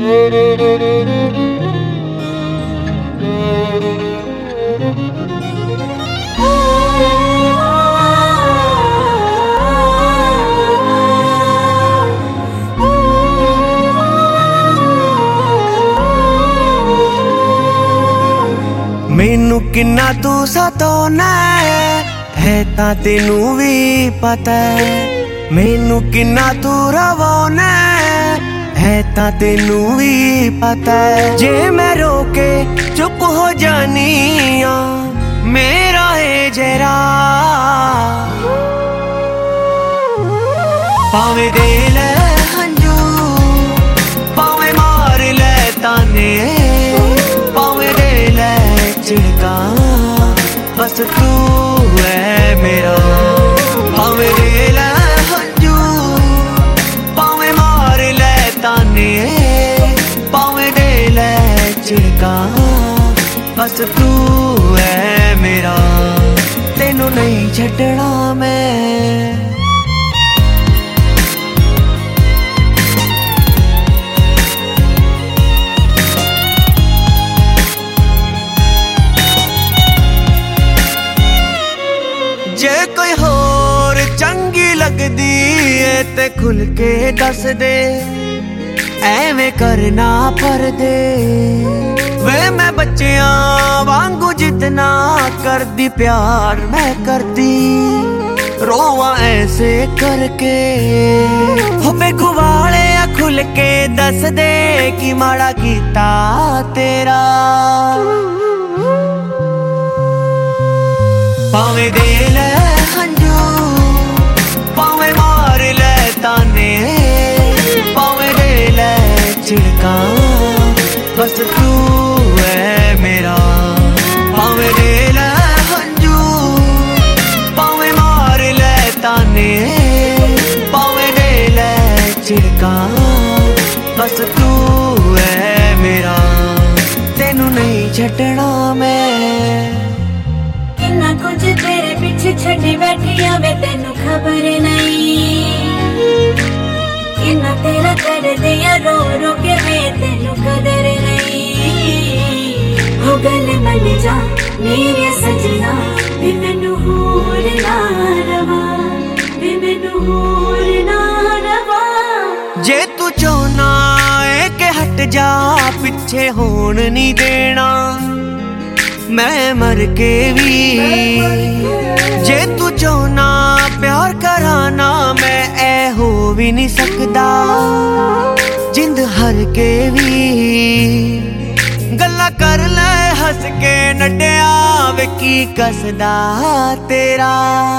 मैनू किन्ना तू सताना है तां तेनू भी पता है। मैनू किन्ना तू रवाना है तां तेनू भी पता है। जे मैं रोके चुप हो जानी आ मेरा है जरा, पावे दे ले हंजू पावे मार ले ताने, पावे दे ले चिड़का बस तू है मेरा। पावे दे ले हंजू पावे मार ले ताने, पावे दे ले चिड़का बस तू है मेरा। तेनू नहीं छड्डना मैं। जे कोई होर चंगी लगदी है ते खुल के दस दे, एवें करना पर्दे वे मैं बच्चियां वांगू जितना करदी प्यार मैं करदी, रोवा ऐसे करके हो बेखुवाले खुल के दस दे कि माड़ा कीता तेरा। पावे दे ले हंजू पावे मार ले ताने, पावे दे ले चिड़का बस तू है मेरा। पावे दे ले हंजू पावे मार ले ताने, पावे दे ले चिड़का बस तू है मेरा। तेनू नहीं छड्डना मैं। किन्ना कुछ तेरे पीछे छड़ी बैठी आवे तेनू खबर नहीं, किन्ना तेरा कर दिया रो रो के वे तेनू कदर नहीं। हो गल मन जा मेरे सजना वे मैनू होर ना रवा, वे मैनू होर ना रवा। जे तू चाहना है कि हट जा पिछे होन नहीं देना मैं मर के भी। जे तू चाहना प्यार कराना मैं ऐ हो भी नहीं सकदा, जिंद हर के भी गल्ला कर ले हंस के नड्डिया वे की कसदा तेरा।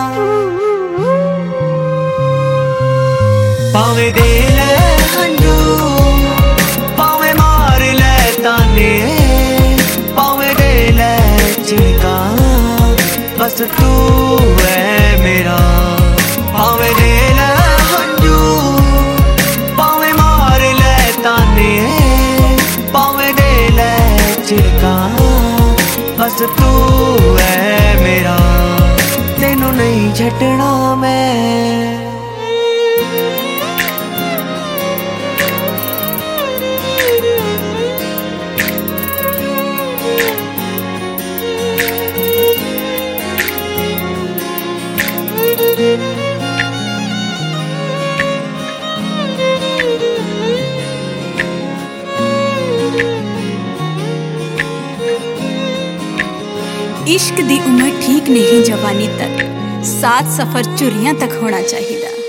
पावे दे ले हंजू पावे मार ले ताने, पावे दे ले चिड़का बस तू है मेरा। पावे दे ले हंजू पावे मार ले ताने, पावे दे ले चिड़का बस तू है मेरा। तेनू नहीं छड्डना मैं। इश्क दी उम्र ठीक नहीं जवानी तक, साथ सफर चुरियां तक होना चाहिए।